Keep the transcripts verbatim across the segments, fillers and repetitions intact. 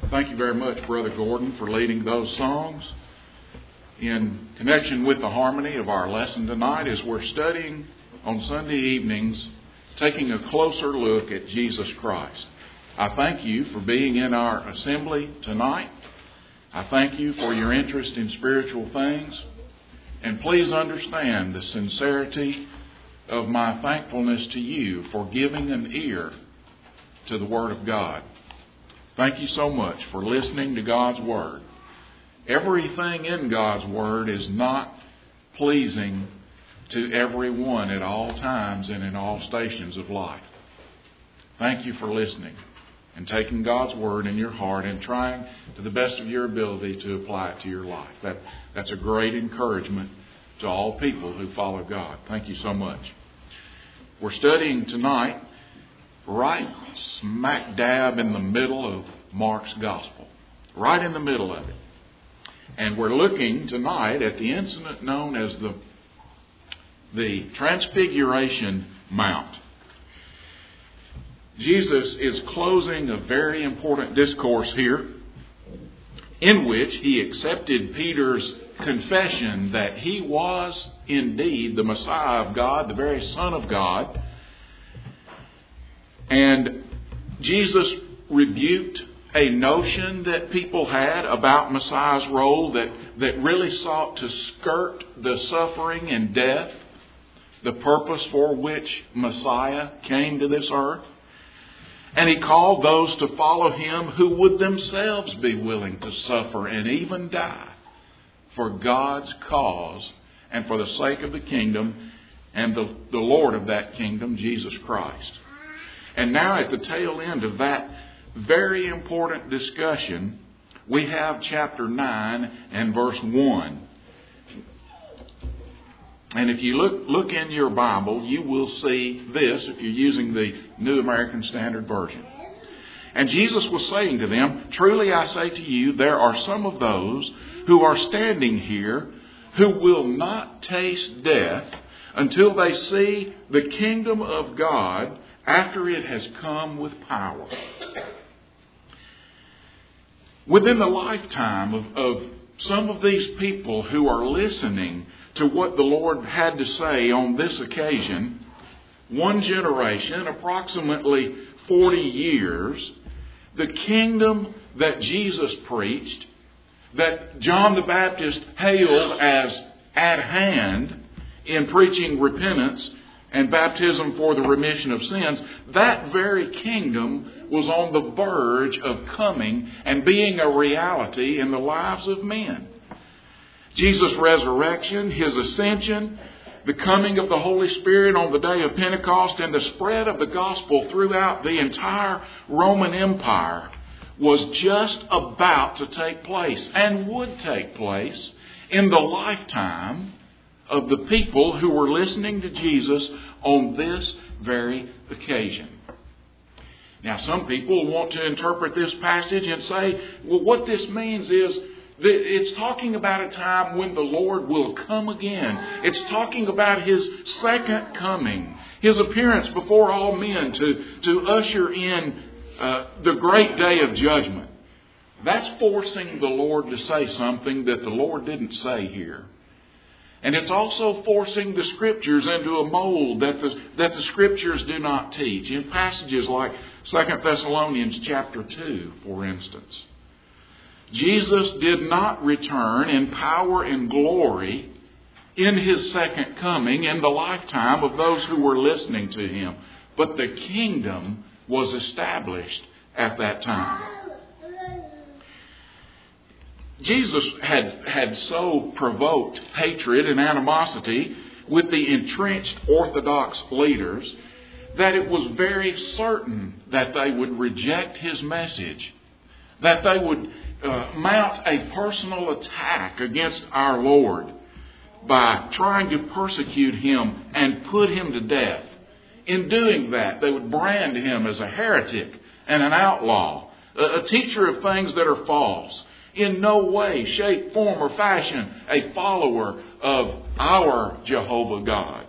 Thank you very much, Brother Gordon, for leading those songs. In connection with the harmony of our lesson tonight, as we're studying on Sunday evenings, taking a closer look at Jesus Christ. I thank you for being in our assembly tonight. I thank you for your interest in spiritual things. And please understand the sincerity of my thankfulness to you for giving an ear to the Word of God. Thank you so much for listening to God's Word. Everything in God's Word is not pleasing to everyone at all times and in all stations of life. Thank you for listening and taking God's Word in your heart and trying to the best of your ability to apply it to your life. That, that's a great encouragement to all people who follow God. Thank you so much. We're studying tonight right smack dab in the middle of Mark's Gospel. Right in the middle of it. And we're looking tonight at the incident known as the, the Transfiguration Mount. Jesus is closing a very important discourse here in which he accepted Peter's confession that he was indeed the Messiah of God, the very Son of God. And Jesus rebuked a notion that people had about Messiah's role that, that really sought to skirt the suffering and death, the purpose for which Messiah came to this earth. And he called those to follow him who would themselves be willing to suffer and even die for God's cause and for the sake of the kingdom and the, the Lord of that kingdom, Jesus Christ. And now at the tail end of that very important discussion, we have chapter nine and verse one. And if you look, look in your Bible, you will see this if you're using the New American Standard Version. And Jesus was saying to them, "Truly I say to you, there are some of those who are standing here who will not taste death until they see the kingdom of God after it has come with power." Within the lifetime of, of some of these people who are listening to what the Lord had to say on this occasion, one generation, approximately forty years, the kingdom that Jesus preached, that John the Baptist hailed as at hand in preaching repentance and baptism for the remission of sins, that very kingdom was on the verge of coming and being a reality in the lives of men. Jesus' resurrection, His ascension, the coming of the Holy Spirit on the day of Pentecost, and the spread of the gospel throughout the entire Roman Empire was just about to take place and would take place in the lifetime of the people who were listening to Jesus on this very occasion. Now, some people want to interpret this passage and say, well, what this means is that it's talking about a time when the Lord will come again. It's talking about His second coming, His appearance before all men to, to usher in uh, the great day of judgment. That's forcing the Lord to say something that the Lord didn't say here. And it's also forcing the Scriptures into a mold that the, that the Scriptures do not teach. In passages like Second Thessalonians chapter two, for instance. Jesus did not return in power and glory in His second coming in the lifetime of those who were listening to Him. But the kingdom was established at that time. Jesus had, had so provoked hatred and animosity with the entrenched Orthodox leaders that it was very certain that they would reject His message, that they would uh, mount a personal attack against our Lord by trying to persecute Him and put Him to death. In doing that, they would brand Him as a heretic and an outlaw, a, a teacher of things that are false. In no way, shape, form, or fashion a follower of our Jehovah God.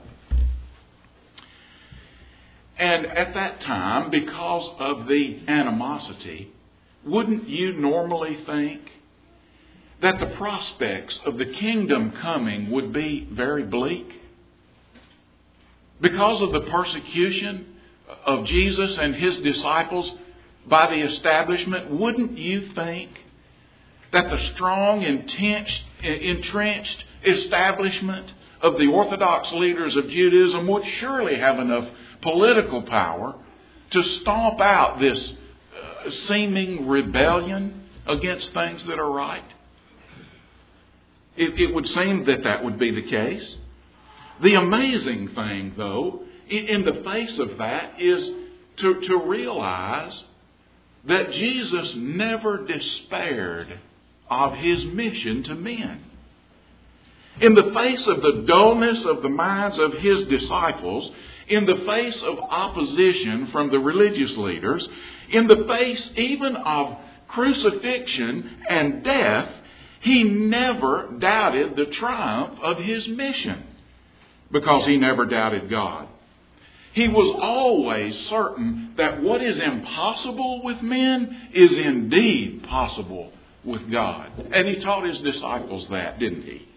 And at that time, because of the animosity, wouldn't you normally think that the prospects of the kingdom coming would be very bleak? Because of the persecution of Jesus and his disciples by the establishment, wouldn't you think that the strong, intense, entrenched establishment of the Orthodox leaders of Judaism would surely have enough political power to stomp out this uh, seeming rebellion against things that are right? It, it would seem that that would be the case. The amazing thing, though, in, in the face of that, is to, to realize that Jesus never despaired of his mission to men. In the face of the dullness of the minds of his disciples, in the face of opposition from the religious leaders, in the face even of crucifixion and death, he never doubted the triumph of his mission because he never doubted God. He was always certain that what is impossible with men is indeed possible with God. And he taught his disciples that, didn't he?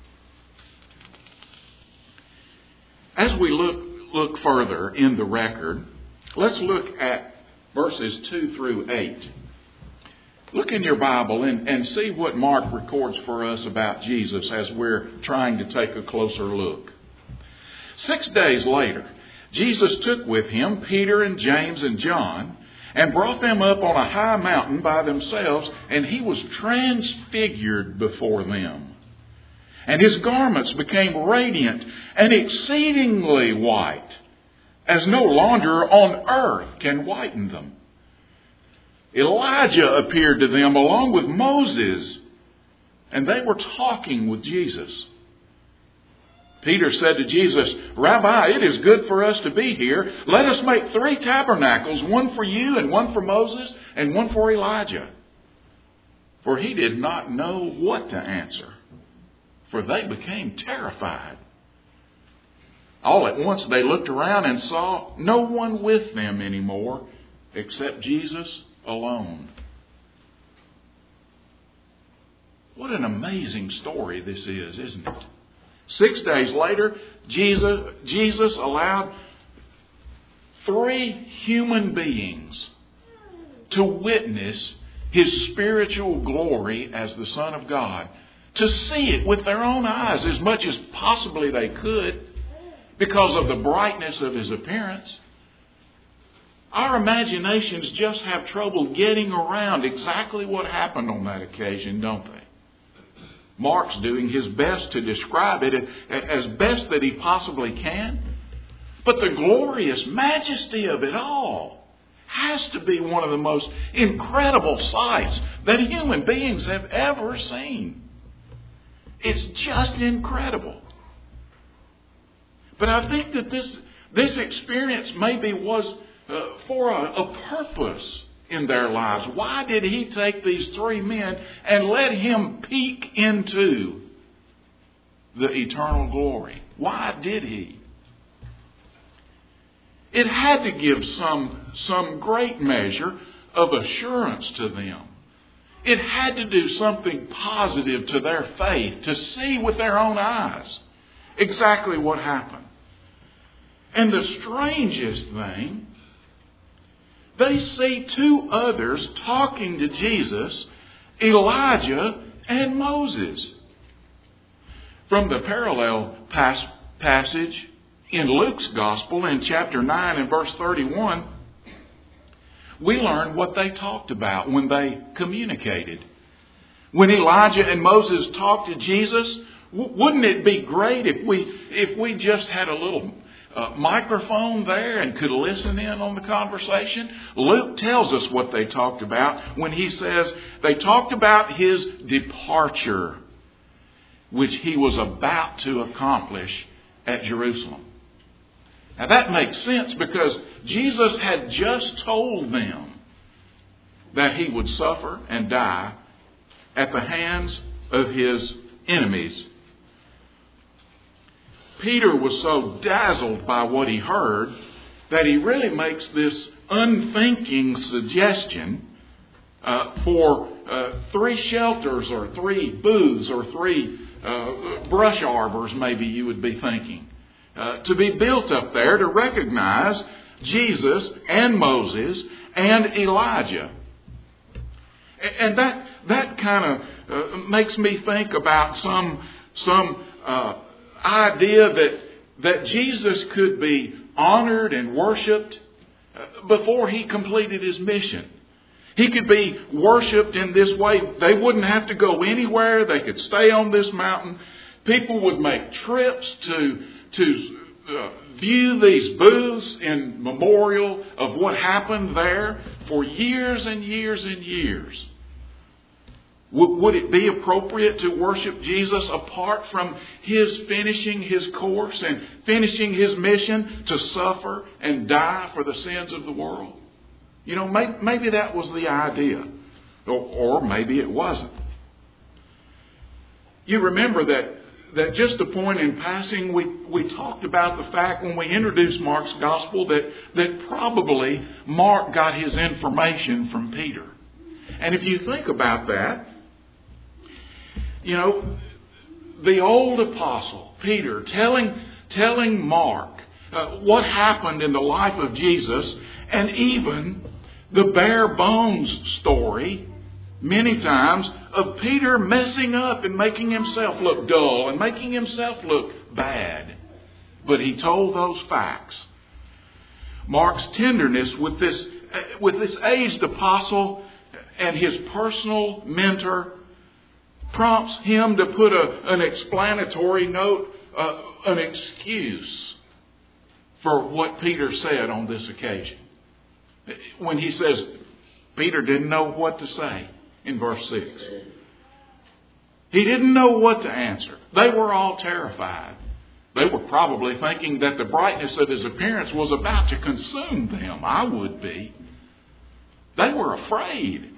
As we look look further in the record, let's look at verses two through eight. Look in your Bible and, and see what Mark records for us about Jesus as we're trying to take a closer look. Six days later, Jesus took with him Peter and James and John and brought them up on a high mountain by themselves, and he was transfigured before them. And his garments became radiant and exceedingly white, as no launder on earth can whiten them. Elijah appeared to them along with Moses, and they were talking with Jesus. Peter said to Jesus, "Rabbi, it is good for us to be here. Let us make three tabernacles, one for you and one for Moses and one for Elijah." For he did not know what to answer, for they became terrified. All at once they looked around and saw no one with them anymore except Jesus alone. What an amazing story this is, isn't it? Six days later, Jesus, Jesus allowed three human beings to witness his spiritual glory as the Son of God, to see it with their own eyes as much as possibly they could because of the brightness of his appearance. Our imaginations just have trouble getting around exactly what happened on that occasion, don't they? Mark's doing his best to describe it as best that he possibly can. But the glorious majesty of it all has to be one of the most incredible sights that human beings have ever seen. It's just incredible. But I think that this, this experience maybe was uh, for a, a purpose in their lives. Why did he take these three men and let him peek into the eternal glory? Why did he? It had to give some, some great measure of assurance to them. It had to do something positive to their faith, to see with their own eyes exactly what happened. And the strangest thing, they see two others talking to Jesus, Elijah and Moses. From the parallel pas- passage in Luke's Gospel in chapter nine and verse thirty-one, we learn what they talked about when they communicated. When Elijah and Moses talked to Jesus, w- wouldn't it be great if we if we just had a little Uh, microphone there and could listen in on the conversation? Luke tells us what they talked about when he says they talked about his departure, which he was about to accomplish at Jerusalem. Now that makes sense because Jesus had just told them that he would suffer and die at the hands of his enemies. Peter was so dazzled by what he heard that he really makes this unthinking suggestion uh, for uh, three shelters or three booths or three uh, brush arbors, maybe you would be thinking, uh, to be built up there to recognize Jesus and Moses and Elijah. And that that kind of uh, makes me think about some some uh, idea that that Jesus could be honored and worshipped before he completed his mission. He could be worshipped in this way. They wouldn't have to go anywhere. They could stay on this mountain. People would make trips to to uh, view these booths in memorial of what happened there for years and years and years. Would it be appropriate to worship Jesus apart from His finishing His course and finishing His mission to suffer and die for the sins of the world? You know, maybe that was the idea. Or maybe it wasn't. You remember that, that just a point in passing, we, we talked about the fact when we introduced Mark's Gospel that, that probably Mark got his information from Peter. And if you think about that, you know, the old apostle, Peter, telling, telling Mark uh, what happened in the life of Jesus, and even the bare bones story, many times, of Peter messing up and making himself look dull and making himself look bad. But he told those facts. Mark's tenderness with this, uh, with this aged apostle and his personal mentor prompts him to put a, an explanatory note, uh, an excuse for what Peter said on this occasion. When he says Peter didn't know what to say in verse six. He didn't know what to answer. They were all terrified. They were probably thinking that the brightness of his appearance was about to consume them. I would be. They were afraid.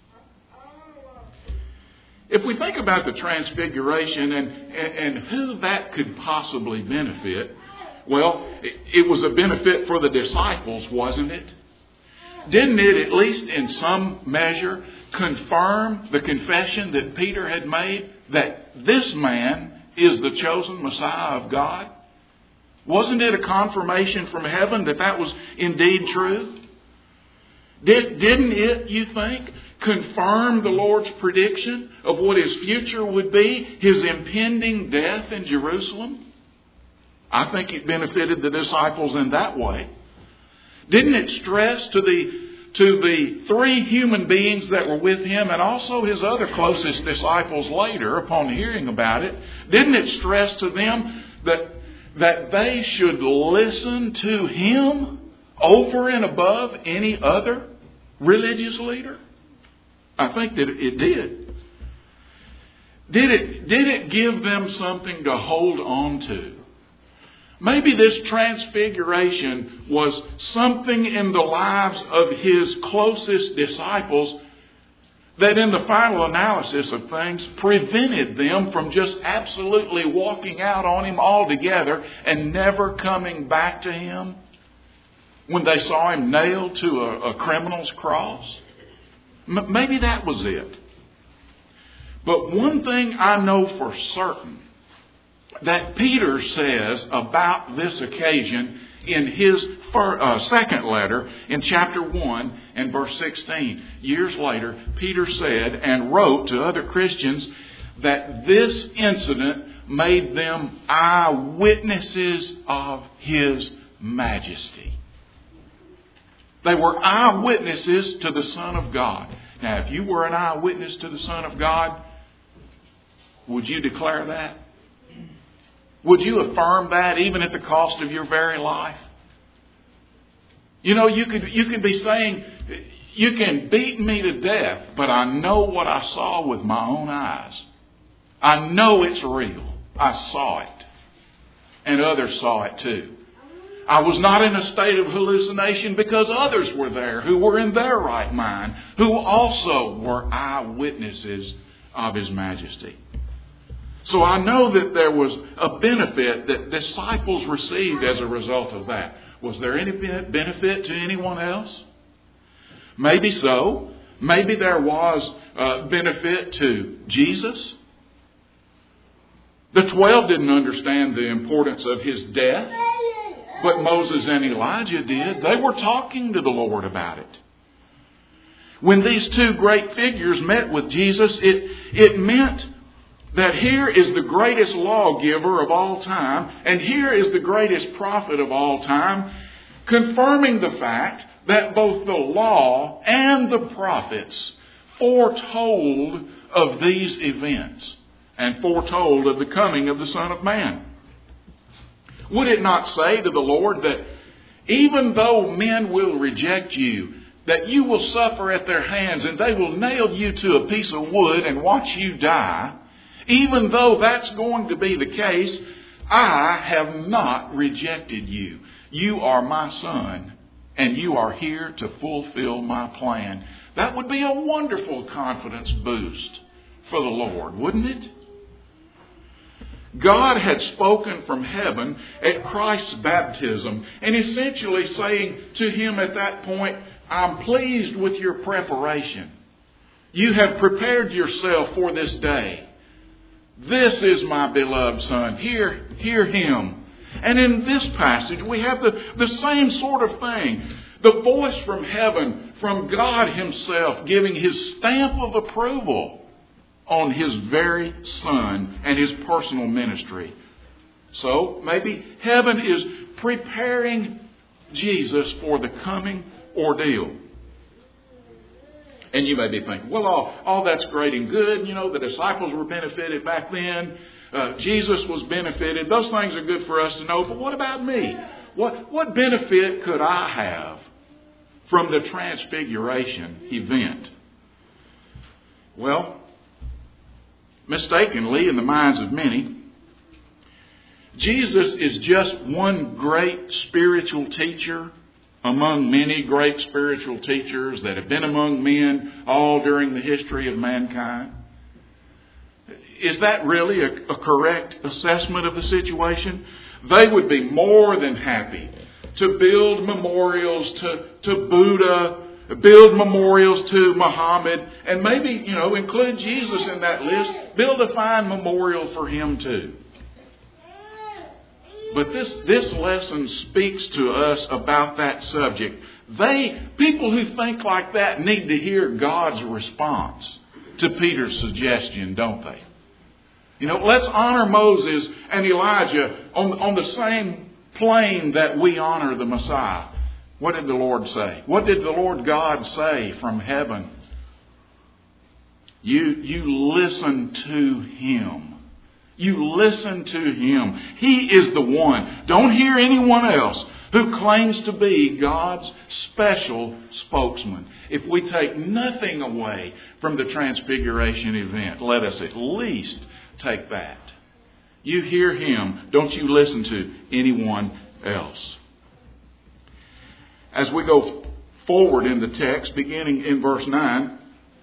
If we think about the transfiguration and, and, and who that could possibly benefit, well, it, it was a benefit for the disciples, wasn't it? Didn't it, at least in some measure, confirm the confession that Peter had made that this man is the chosen Messiah of God? Wasn't it a confirmation from heaven that that was indeed true? Did, didn't it, you think, confirm the Lord's prediction of what His future would be, His impending death in Jerusalem? I think it benefited the disciples in that way. Didn't it stress to the to the three human beings that were with Him and also His other closest disciples later, upon hearing about it, didn't it stress to them that, that they should listen to Him over and above any other religious leader? I think that it did. Did it, did it give them something to hold on to? Maybe this transfiguration was something in the lives of His closest disciples that in the final analysis of things prevented them from just absolutely walking out on Him altogether and never coming back to Him when they saw Him nailed to a, a criminal's cross. M- maybe that was it. But one thing I know for certain that Peter says about this occasion in his first, uh, second letter in chapter one and verse sixteen. Years later, Peter said and wrote to other Christians that this incident made them eyewitnesses of His majesty. They were eyewitnesses to the Son of God. Now, if you were an eyewitness to the Son of God, would you declare that? Would you affirm that even at the cost of your very life? You know, you could you could be saying, you can beat me to death, but I know what I saw with my own eyes. I know it's real. I saw it. And others saw it too. I was not in a state of hallucination because others were there who were in their right mind, who also were eyewitnesses of His majesty. So I know that there was a benefit that disciples received as a result of that. Was there any benefit to anyone else? Maybe so. Maybe there was uh, benefit to Jesus. The twelve didn't understand the importance of his death, but Moses and Elijah did. They were talking to the Lord about it. When these two great figures met with Jesus, it, it meant that here is the greatest lawgiver of all time, and here is the greatest prophet of all time, confirming the fact that both the law and the prophets foretold of these events and foretold of the coming of the Son of Man. Would it not say to the Lord that even though men will reject you, that you will suffer at their hands and they will nail you to a piece of wood and watch you die, even though that's going to be the case, I have not rejected you. You are my son, and you are here to fulfill my plan. That would be a wonderful confidence boost for the Lord, wouldn't it? God had spoken from heaven at Christ's baptism, and essentially saying to him at that point, I'm pleased with your preparation. You have prepared yourself for this day. This is my beloved Son. Hear, hear him. And in this passage, we have the, the same sort of thing. The voice from heaven, from God himself, giving his stamp of approval on his very Son and his personal ministry. So, maybe heaven is preparing Jesus for the coming ordeal. And you may be thinking, well, all, all that's great and good. You know, the disciples were benefited back then. Uh, Jesus was benefited. Those things are good for us to know. But what about me? What, what benefit could I have from the transfiguration event? Well, mistakenly, in the minds of many, Jesus is just one great spiritual teacher among many great spiritual teachers that have been among men all during the history of mankind. Is that really a, a correct assessment of the situation? They would be more than happy to build memorials to, to Buddha, build memorials to Muhammad, and maybe, you know, include Jesus in that list. Build a fine memorial for him too. But this, this lesson speaks to us about that subject. They, people who think like that need to hear God's response to Peter's suggestion, don't they? You know, let's honor Moses and Elijah on, on the same plane that we honor the Messiah. What did the Lord say? What did the Lord God say from heaven? You, you listen to him. You listen to him. He is the one. Don't hear anyone else who claims to be God's special spokesman. If we take nothing away from the Transfiguration event, let us at least take that. You hear him. Don't you listen to anyone else. As we go forward in the text, beginning in verse nine,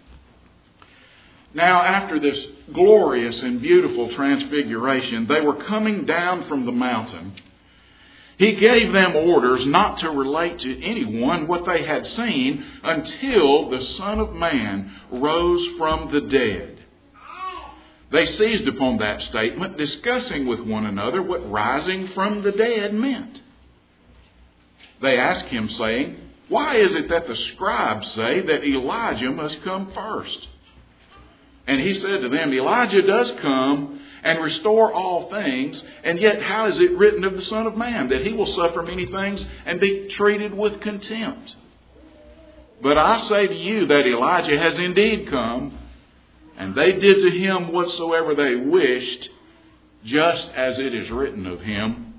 now after this glorious and beautiful transfiguration, they were coming down from the mountain. He gave them orders not to relate to anyone what they had seen until the Son of Man rose from the dead. They seized upon that statement, discussing with one another what rising from the dead meant. They asked him, saying, "Why is it that the scribes say that Elijah must come first?" And he said to them, Elijah does come and restore all things, and yet how is it written of the Son of Man, that he will suffer many things and be treated with contempt? But I say to you that Elijah has indeed come, and they did to him whatsoever they wished, just as it is written of him.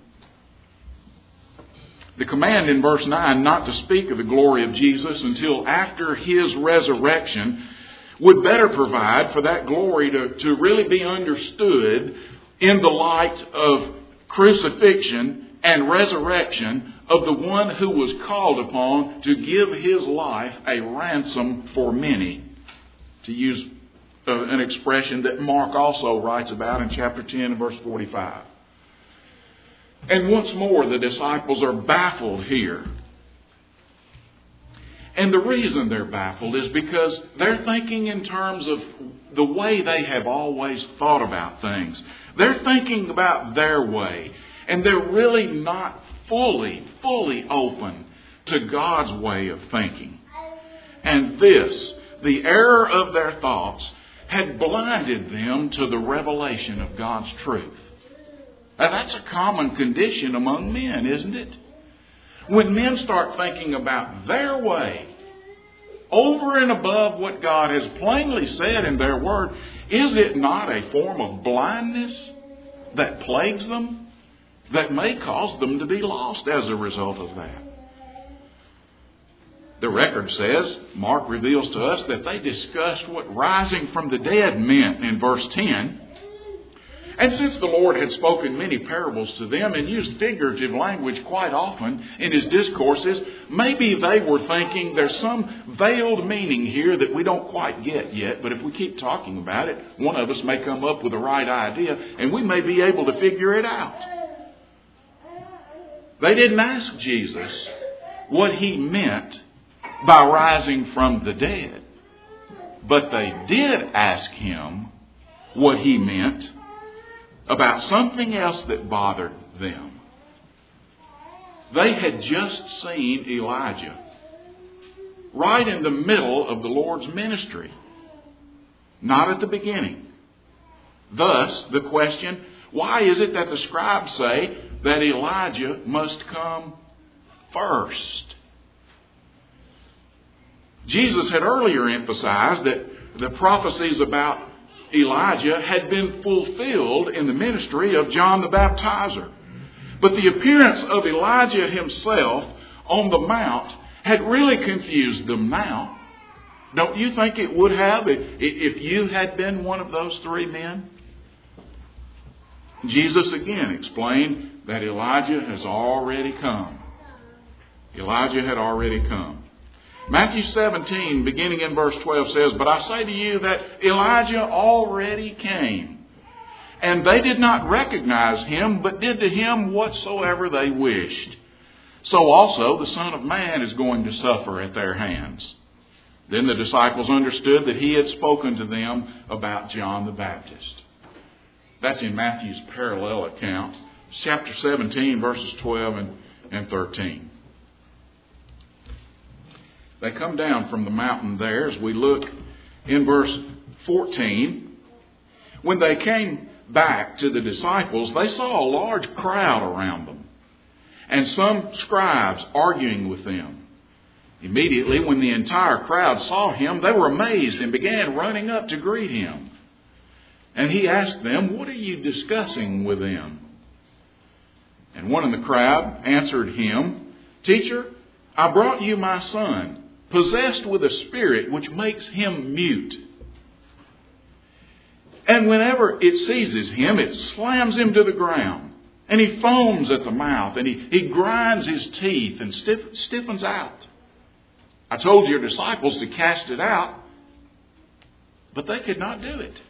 The command in verse nine not to speak of the glory of Jesus until after his resurrection would better provide for that glory to, to really be understood in the light of crucifixion and resurrection of the one who was called upon to give his life a ransom for many. To use uh, an expression that Mark also writes about in chapter ten, verse forty-five. And once more, the disciples are baffled here. And the reason they're baffled is because they're thinking in terms of the way they have always thought about things. They're thinking about their way. And they're really not fully, fully open to God's way of thinking. And this, the error of their thoughts, had blinded them to the revelation of God's truth. Now, that's a common condition among men, isn't it? When men start thinking about their way, over and above what God has plainly said in their word, is it not a form of blindness that plagues them, that may cause them to be lost as a result of that? The record says, Mark reveals to us, that they discussed what rising from the dead meant in verse ten. And since the Lord had spoken many parables to them and used figurative language quite often in His discourses, maybe they were thinking there's some veiled meaning here that we don't quite get yet, but if we keep talking about it, one of us may come up with the right idea and we may be able to figure it out. They didn't ask Jesus what He meant by rising from the dead, but they did ask Him what He meant about something else that bothered them. They had just seen Elijah right in the middle of the Lord's ministry, not at the beginning. Thus, the question, why is it that the scribes say that Elijah must come first? Jesus had earlier emphasized that the prophecies about Elijah had been fulfilled in the ministry of John the Baptizer. But the appearance of Elijah himself on the mount had really confused them now. Don't you think it would have if you had been one of those three men? Jesus again explained that Elijah has already come. Elijah had already come. Matthew seventeen, beginning in verse twelve, says, "But I say to you that Elijah already came, and they did not recognize him, but did to him whatsoever they wished. So also the Son of Man is going to suffer at their hands." Then the disciples understood that He had spoken to them about John the Baptist. That's in Matthew's parallel account, chapter seventeen, verses twelve and, and thirteen. They come down from the mountain there, as we look in verse fourteen. When they came back to the disciples, they saw a large crowd around them, and some scribes arguing with them. Immediately, when the entire crowd saw Him, they were amazed and began running up to greet Him. And He asked them, "What are you discussing with them?" And one in the crowd answered Him, "Teacher, I brought you my son, possessed with a spirit which makes him mute. And whenever it seizes him, it slams him to the ground. And he foams at the mouth, and he, he grinds his teeth and stiff, stiffens out. I told your disciples to cast it out, but they could not do it."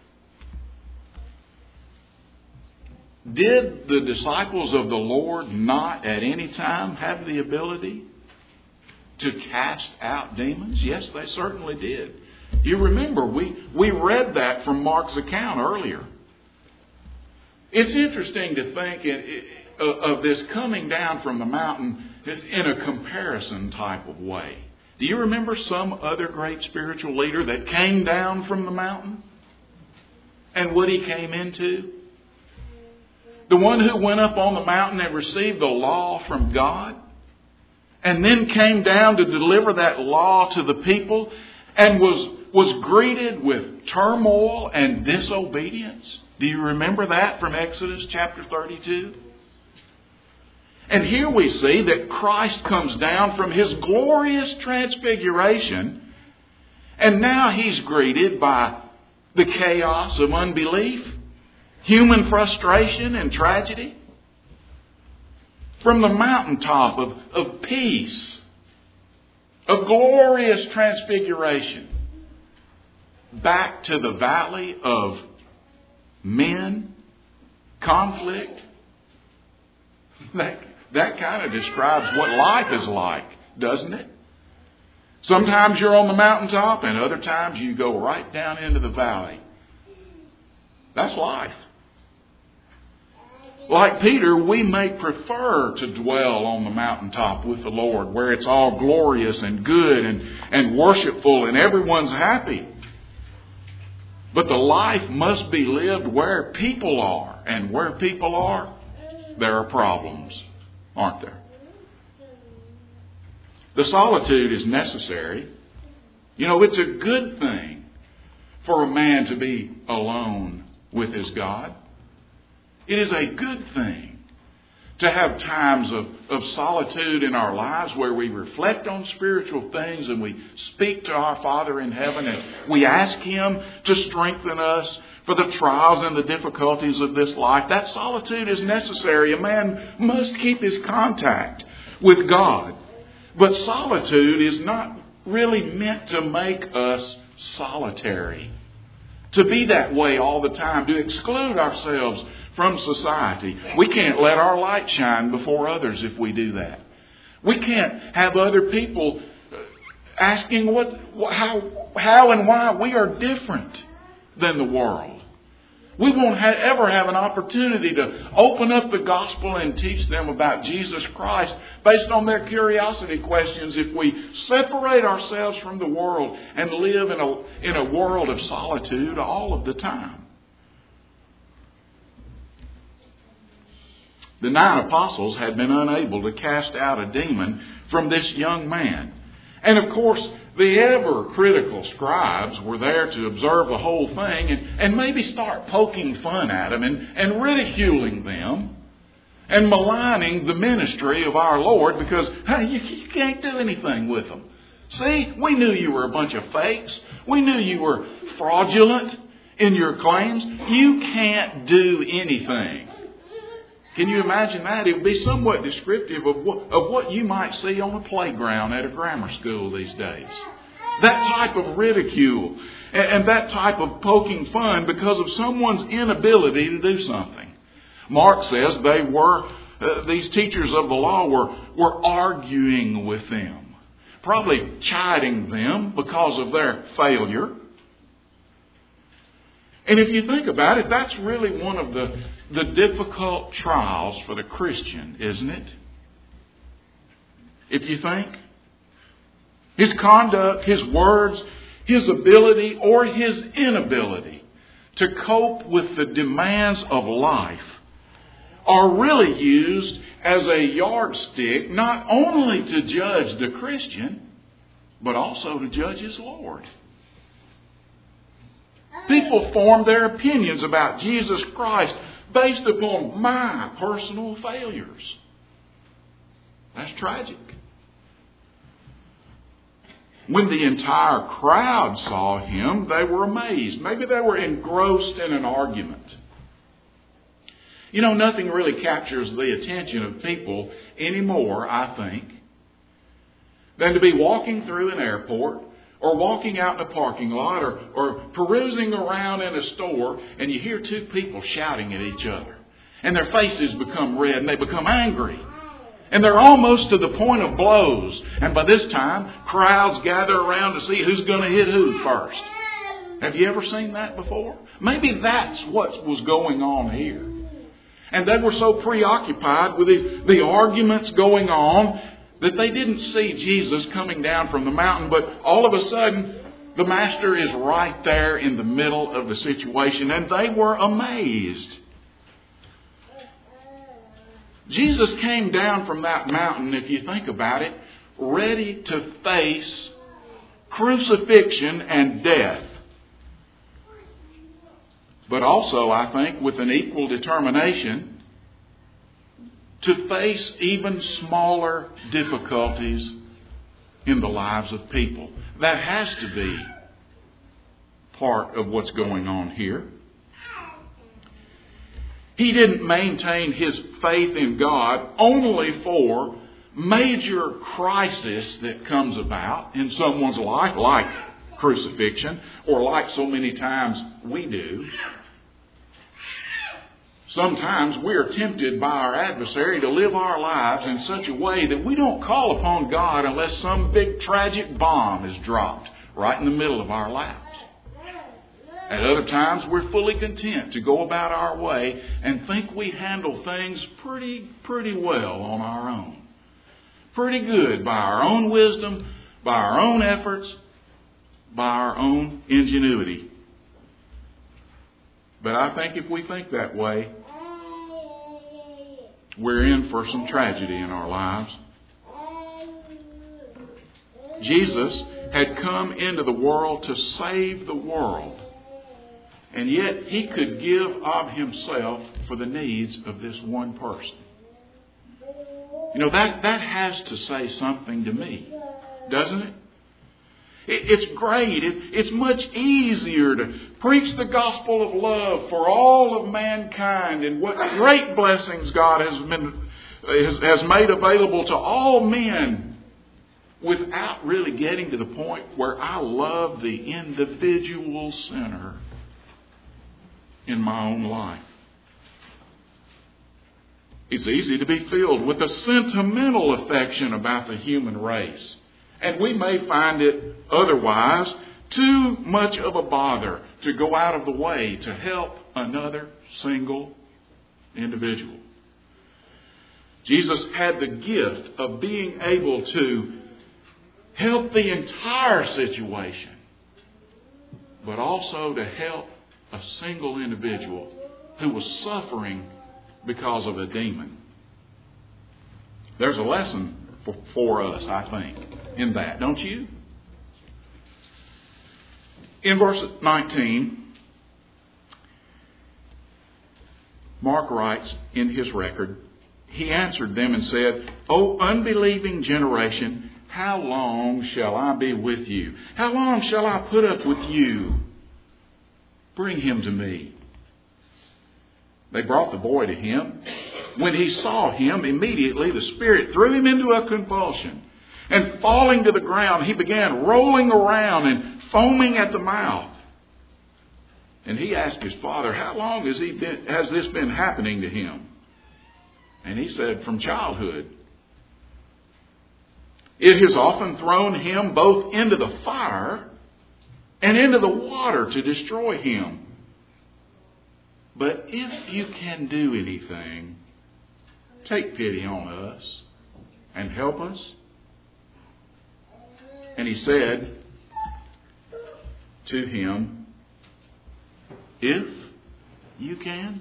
Did the disciples of the Lord not at any time have the ability to cast out demons? Yes, they certainly did. You remember, we, we read that from Mark's account earlier. It's interesting to think in, of this coming down from the mountain in a comparison type of way. Do you remember some other great spiritual leader that came down from the mountain? And what he came into? The one who went up on the mountain and received the law from God, and then came down to deliver that law to the people, and was, was greeted with turmoil and disobedience. Do you remember that from Exodus chapter thirty-two? And here we see that Christ comes down from His glorious transfiguration, and now He's greeted by the chaos of unbelief, human frustration and tragedy. From the mountaintop of, of peace, of glorious transfiguration, back to the valley of men, conflict. That, that kind of describes what life is like, doesn't it? Sometimes you're on the mountaintop, and other times you go right down into the valley. That's life. Like Peter, we may prefer to dwell on the mountaintop with the Lord, where it's all glorious and good and, and worshipful and everyone's happy. But the life must be lived where people are. And where people are, there are problems, aren't there? The solitude is necessary. You know, it's a good thing for a man to be alone with his God. It is a good thing to have times of, of solitude in our lives where we reflect on spiritual things and we speak to our Father in heaven and we ask Him to strengthen us for the trials and the difficulties of this life. That solitude is necessary. A man must keep his contact with God. But solitude is not really meant to make us solitary. To be that way all the time, to exclude ourselves from society. We can't let our light shine before others if we do that. We can't have other people asking what, how, how and why we are different than the world. We won't ha- ever have an opportunity to open up the gospel and teach them about Jesus Christ based on their curiosity questions if we separate ourselves from the world and live in a, in a world of solitude all of the time. The nine apostles had been unable to cast out a demon from this young man. And of course, the ever critical scribes were there to observe the whole thing and, and maybe start poking fun at them and, and ridiculing them and maligning the ministry of our Lord because, hey, you, you can't do anything with them. See, we knew you were a bunch of fakes. We knew you were fraudulent in your claims. You can't do anything. Can you imagine that? It would be somewhat descriptive of what, of what you might see on a playground at a grammar school these days. That type of ridicule and, and that type of poking fun because of someone's inability to do something. Mark says they were, uh, these teachers of the law were, were arguing with them. Probably chiding them because of their failure. And if you think about it, that's really one of the, the difficult trials for the Christian, isn't it? If you think. His conduct, his words, his ability or his inability to cope with the demands of life are really used as a yardstick not only to judge the Christian, but also to judge his Lord. People form their opinions about Jesus Christ based upon my personal failures. That's tragic. When the entire crowd saw him, they were amazed. Maybe they were engrossed in an argument. You know, nothing really captures the attention of people anymore, I think, than to be walking through an airport or walking out in a parking lot or, or perusing around in a store and you hear two people shouting at each other. And their faces become red and they become angry. And they're almost to the point of blows. And by this time, crowds gather around to see who's going to hit who first. Have you ever seen that before? Maybe that's what was going on here. And they were so preoccupied with the, the arguments going on that they didn't see Jesus coming down from the mountain. But all of a sudden, the Master is right there in the middle of the situation. And they were amazed. Jesus came down from that mountain, if you think about it, ready to face crucifixion and death. But also, I think, with an equal determination to face even smaller difficulties in the lives of people. That has to be part of what's going on here. He didn't maintain his faith in God only for major crisis that comes about in someone's life, like crucifixion, or like so many times we do. Sometimes we are tempted by our adversary to live our lives in such a way that we don't call upon God unless some big tragic bomb is dropped right in the middle of our lives. At other times, we're fully content to go about our way and think we handle things pretty, pretty well on our own. Pretty good by our own wisdom, by our own efforts, by our own ingenuity. But I think if we think that way, we're in for some tragedy in our lives. Jesus had come into the world to save the world. And yet He could give of Himself for the needs of this one person. You know, that, that has to say something to me, doesn't it? it it's great. It, it's much easier to preach the gospel of love for all of mankind and what great blessings God has been has, has made available to all men without really getting to the point where I love the individual sinner in my own life. It's easy to be filled with a sentimental affection about the human race. And we may find it otherwise too much of a bother to go out of the way to help another single individual. Jesus had the gift of being able to help the entire situation, but also to help a single individual who was suffering because of a demon. There's a lesson for, for us, I think, in that, don't you? In verse nineteen, Mark writes in his record, He answered them and said, O unbelieving generation, how long shall I be with you? How long shall I put up with you? Bring him to me. They brought the boy to him. When he saw him, immediately the spirit threw him into a convulsion. And falling to the ground, he began rolling around and foaming at the mouth. And he asked his father, how long has, he been, has this been happening to him? And he said, from childhood. It has often thrown him both into the fire and into the water to destroy him. But if you can do anything, take pity on us and help us. And he said to him, if you can.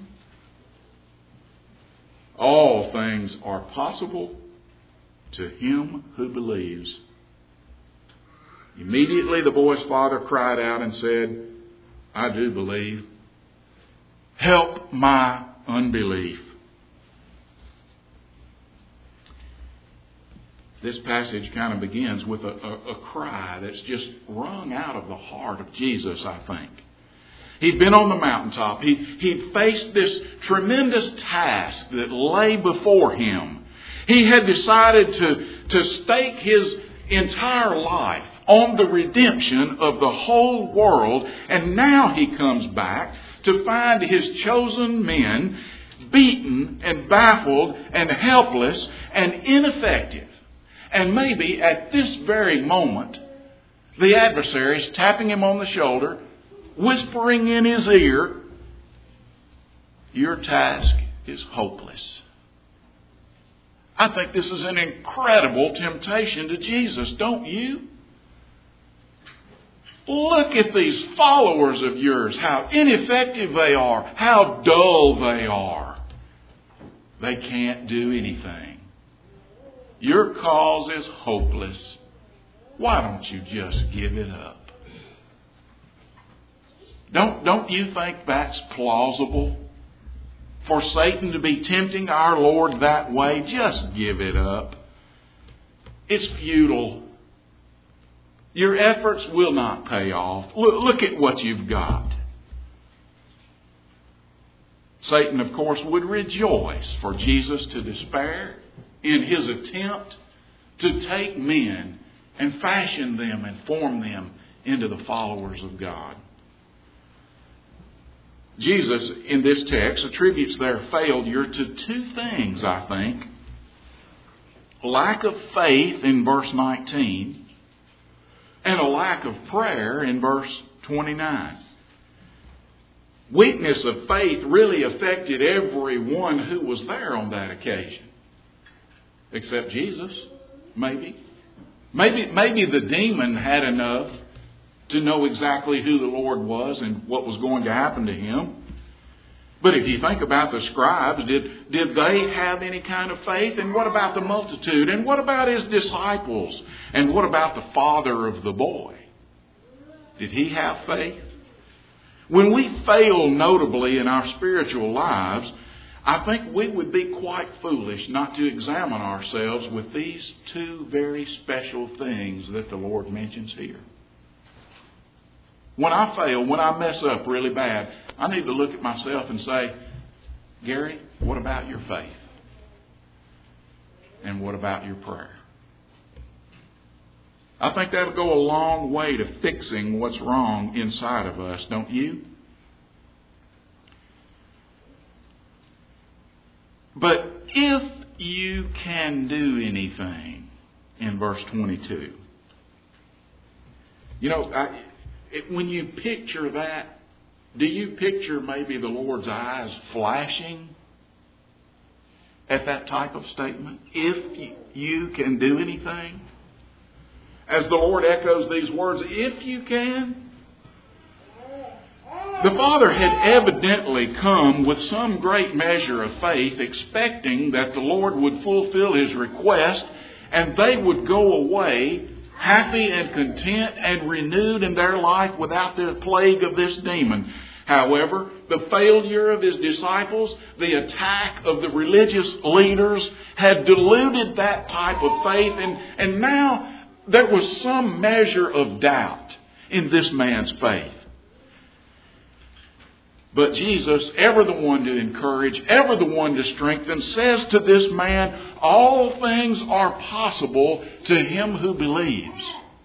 All things are possible to him who believes. Immediately the boy's father cried out and said, I do believe. Help my unbelief. This passage kind of begins with a, a, a cry that's just wrung out of the heart of Jesus, I think. He'd been on the mountaintop. He, he'd faced this tremendous task that lay before him. He had decided to, to stake his entire life on the redemption of the whole world. And now he comes back to find his chosen men beaten and baffled and helpless and ineffective. And maybe at this very moment, the adversary's tapping him on the shoulder, whispering in his ear, your task is hopeless. I think this is an incredible temptation to Jesus, don't you? Look at these followers of yours, how ineffective they are, how dull they are. They can't do anything. Your cause is hopeless. Why don't you just give it up? Don't, don't you think that's plausible? For Satan to be tempting our Lord that way, just give it up. It's futile. Your efforts will not pay off. Look, look at what you've got. Satan, of course, would rejoice for Jesus to despair in his attempt to take men and fashion them and form them into the followers of God. Jesus, in this text, attributes their failure to two things, I think. Lack of faith in verse nineteen, and a lack of prayer in verse twenty-nine. Weakness of faith really affected everyone who was there on that occasion. Except Jesus, maybe. Maybe, maybe the demon had enough to know exactly who the Lord was and what was going to happen to him. But if you think about the scribes, did, did they have any kind of faith? And what about the multitude? And what about his disciples? And what about the father of the boy? Did he have faith? When we fail notably in our spiritual lives, I think we would be quite foolish not to examine ourselves with these two very special things that the Lord mentions here. When I fail, when I mess up really bad, I need to look at myself and say, Gary, what about your faith? And what about your prayer? I think that'll go a long way to fixing what's wrong inside of us, don't you? But if you can do anything, in verse twenty-two, you know, I, it, when you picture that, do you picture maybe the Lord's eyes flashing at that type of statement? If you can do anything? As the Lord echoes these words, if you can. The Father had evidently come with some great measure of faith, expecting that the Lord would fulfill His request and they would go away happy and content and renewed in their life without the plague of this demon. However, the failure of His disciples, the attack of the religious leaders had diluted that type of faith, and, and now there was some measure of doubt in this man's faith. But Jesus, ever the one to encourage, ever the one to strengthen, says to this man, all things are possible to him who believes.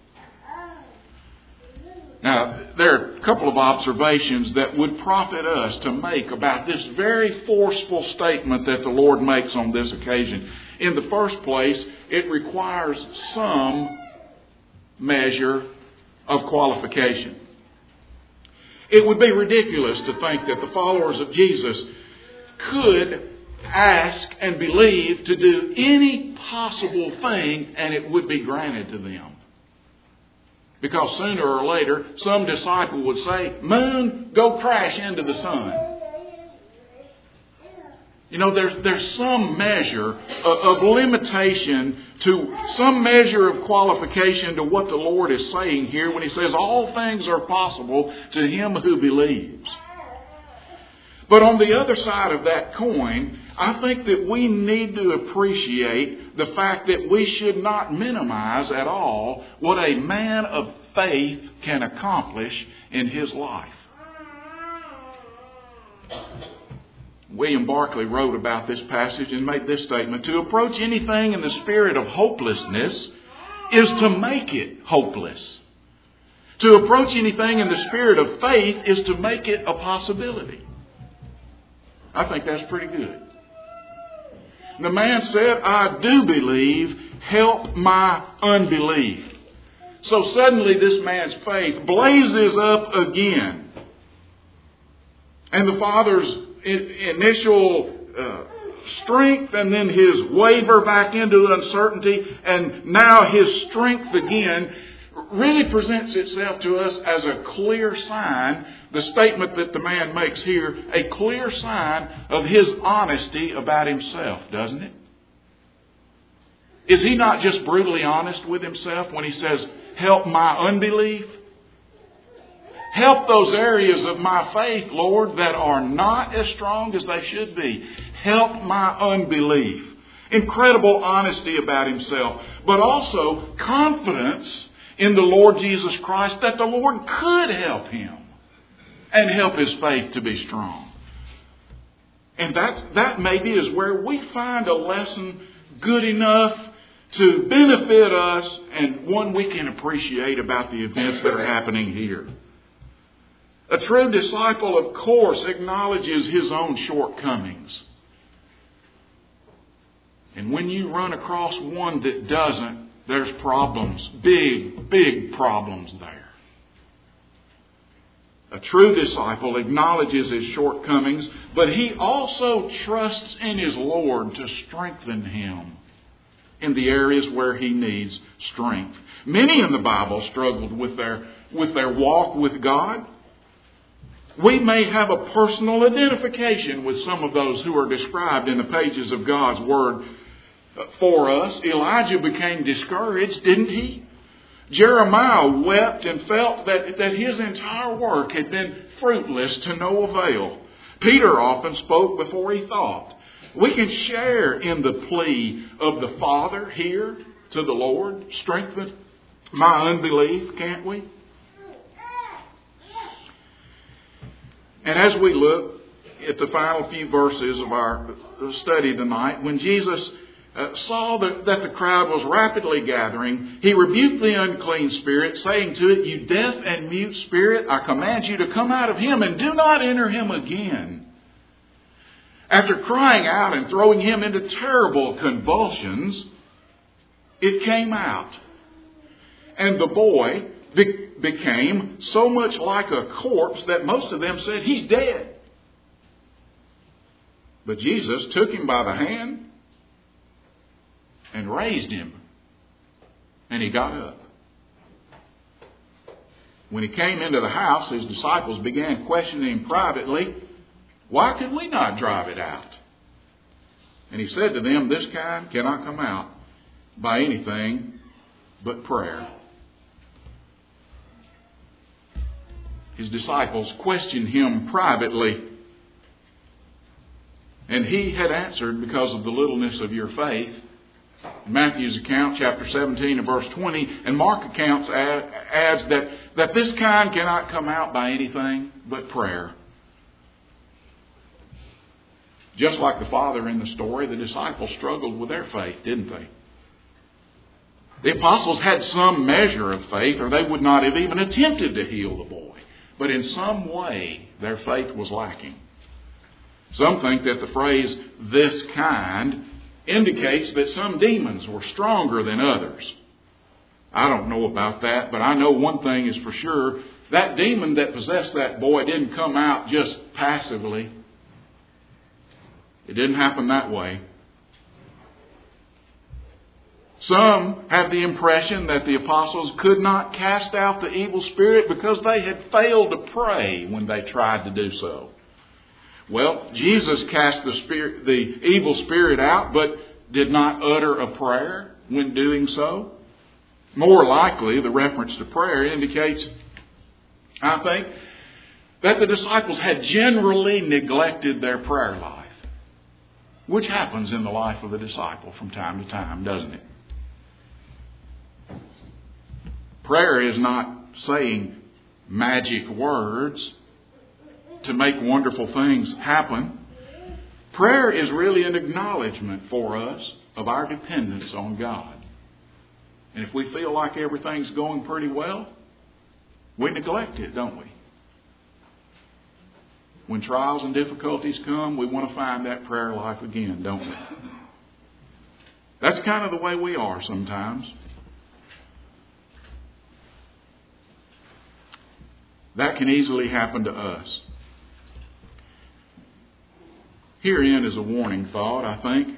Now, there are a couple of observations that would profit us to make about this very forceful statement that the Lord makes on this occasion. In the first place, it requires some measure of qualification. It would be ridiculous to think that the followers of Jesus could ask and believe to do any possible thing and it would be granted to them. Because sooner or later, some disciple would say, "Moon, go crash into the sun." You know, there's, there's some measure of, of limitation to some measure of qualification to what the Lord is saying here when He says all things are possible to him who believes. But on the other side of that coin, I think that we need to appreciate the fact that we should not minimize at all what a man of faith can accomplish in his life. William Barclay wrote about this passage and made this statement: to approach anything in the spirit of hopelessness is to make it hopeless. To approach anything in the spirit of faith is to make it a possibility. I think that's pretty good. The man said, "I do believe, help my unbelief." So suddenly this man's faith blazes up again. And the Father's initial uh, strength and then his waver back into uncertainty and now his strength again really presents itself to us as a clear sign, the statement that the man makes here, a clear sign of his honesty about himself, doesn't it? Is he not just brutally honest with himself when he says, "Help my unbelief"? Help those areas of my faith, Lord, that are not as strong as they should be. Help my unbelief. Incredible honesty about himself, but also confidence in the Lord Jesus Christ that the Lord could help him and help his faith to be strong. And that, that maybe is where we find a lesson good enough to benefit us and one we can appreciate about the events that are happening here. A true disciple, of course, acknowledges his own shortcomings. And when you run across one that doesn't, there's problems. Big, big problems there. A true disciple acknowledges his shortcomings, but he also trusts in his Lord to strengthen him in the areas where he needs strength. Many in the Bible struggled with their, with their walk with God. We may have a personal identification with some of those who are described in the pages of God's Word for us. Elijah became discouraged, didn't he? Jeremiah wept and felt that, that his entire work had been fruitless to no avail. Peter often spoke before he thought. We can share in the plea of the Father here to the Lord. Strengthen my unbelief, can't we? And as we look at the final few verses of our study tonight, when Jesus Uh, saw that, that the crowd was rapidly gathering, he rebuked the unclean spirit, saying to it, "You deaf and mute spirit, I command you to come out of him and do not enter him again." After crying out and throwing him into terrible convulsions, it came out. And the boy be- became so much like a corpse that most of them said, "He's dead." But Jesus took him by the hand and raised him. And he got up. When he came into the house, his disciples began questioning him privately, "Why could we not drive it out?" And he said to them, "This kind cannot come out by anything but prayer." His disciples questioned him privately. And he had answered, "Because of the littleness of your faith." Matthew's account, chapter seventeen and verse twenty, and Mark accounts add, adds that, that this kind cannot come out by anything but prayer. Just like the father in the story, the disciples struggled with their faith, didn't they? The apostles had some measure of faith, or they would not have even attempted to heal the boy. But in some way, their faith was lacking. Some think that the phrase, "this kind," indicates that some demons were stronger than others. I don't know about that, but I know one thing is for sure. That demon that possessed that boy didn't come out just passively. It didn't happen that way. Some have the impression that the apostles could not cast out the evil spirit because they had failed to pray when they tried to do so. Well, Jesus cast the spirit, the evil spirit out, but did not utter a prayer when doing so. More likely, the reference to prayer indicates, I think, that the disciples had generally neglected their prayer life, which happens in the life of a disciple from time to time, doesn't it? Prayer is not saying magic words to make wonderful things happen. Prayer is really an acknowledgement for us of our dependence on God. And if we feel like everything's going pretty well, we neglect it, don't we? When trials and difficulties come, we want to find that prayer life again, don't we? That's kind of the way we are sometimes. That can easily happen to us. Herein is a warning thought, I think.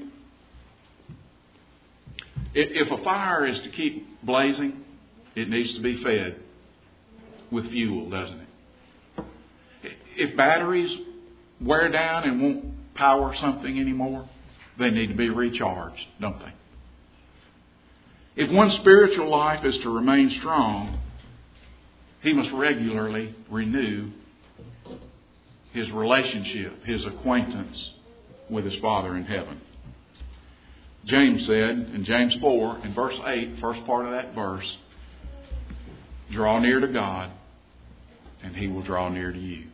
If a fire is to keep blazing, it needs to be fed with fuel, doesn't it? If batteries wear down and won't power something anymore, they need to be recharged, don't they? If one's spiritual life is to remain strong, he must regularly renew his relationship, his acquaintance with his Father in heaven. James said in James four, in verse eight, first part of that verse, draw near to God and He will draw near to you.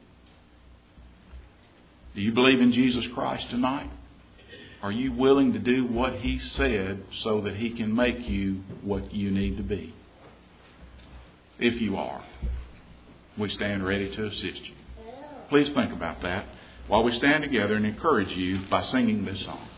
Do you believe in Jesus Christ tonight? Are you willing to do what He said so that He can make you what you need to be? If you are. we stand ready to assist you. Please think about that while we stand together and encourage you by singing this song.